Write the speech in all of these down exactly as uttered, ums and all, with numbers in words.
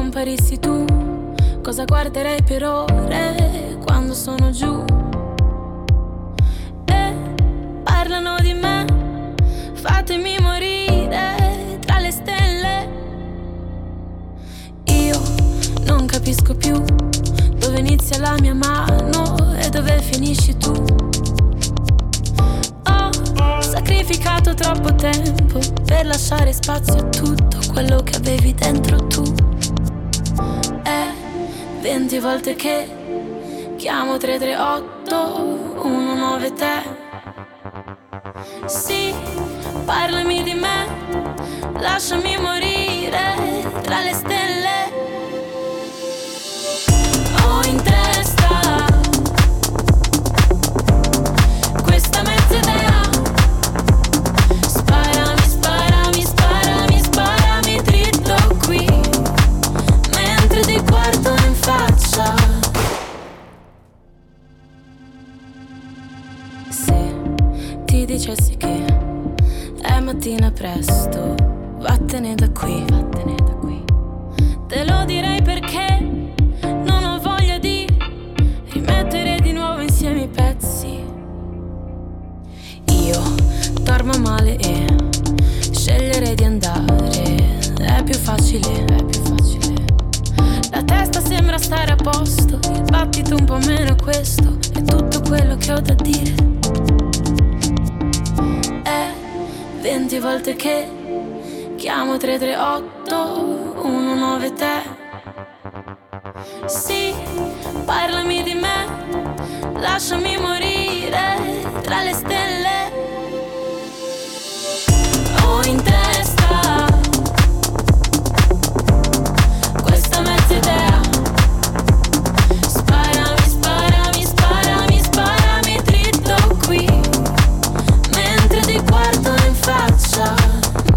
scomparissi tu, cosa guarderei per ore quando sono giù? E parlano di me, fatemi morire tra le stelle. Io non capisco più dove inizia la mia mano e dove finisci tu. Ho sacrificato troppo tempo per lasciare spazio a tutto quello che avevi dentro tu. È venti volte che chiamo tre tre otto uno nove tre. Sì, parlami di me, lasciami morire tra le stelle. Ho in testa questa mezza idea. Sparami, sparami, sparami, sparami dritto qui, mentre ti guardo in faccia. Se ti dicessi che è mattina presto, vattene da qui, vattene da qui. Te lo direi perché non ho voglia di rimettere di nuovo insieme i pezzi. Io dormo male e sceglierei di andare. È più facile, è più facile. La testa sembra stare a posto, il battito un po' meno, questo è tutto quello che ho da dire. È venti volte che chiamo tre tre otto uno nove tre. Sì, parlami di me, lasciami morire tra le stelle. Ho in testa questa mezza idea. Sparami, sparami, sparami, sparami dritto qui, mentre ti guardo in faccia.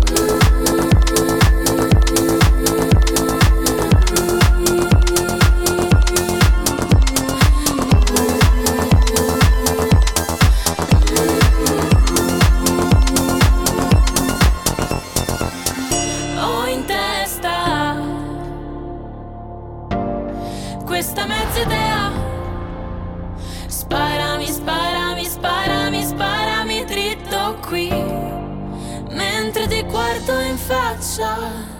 Questa mezza idea. Sparami, sparami, sparami, sparami dritto qui, mentre ti guardo in faccia.